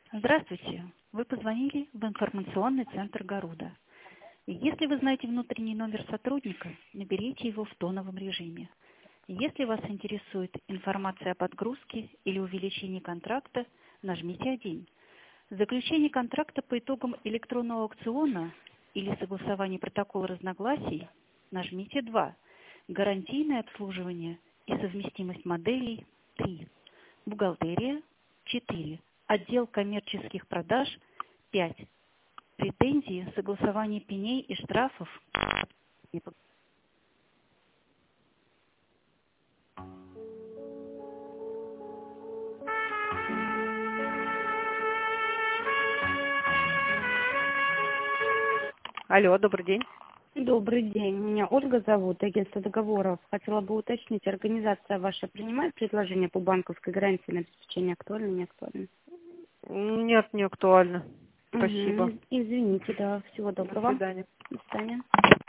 Здравствуйте. Вы позвонили в информационный центр Гаруда. Если вы знаете внутренний номер сотрудника, наберите его в тоновом режиме. Если вас интересует информация о подгрузке или увеличении контракта, нажмите 1. Заключение контракта по итогам электронного аукциона или согласование протокола разногласий, нажмите 2. Гарантийное обслуживание и совместимость моделей 3. Бухгалтерия 4. Отдел коммерческих продаж 5. Претензии, согласование пеней и штрафов. Алло, добрый день. Добрый день. Меня Ольга зовут, агентство договоров. Хотела бы уточнить, организация ваша принимает предложения по банковской гарантии на обеспечение, актуально, не актуально? Нет, не актуально. Спасибо. Извините, да. Всего До доброго. свидания. До свидания.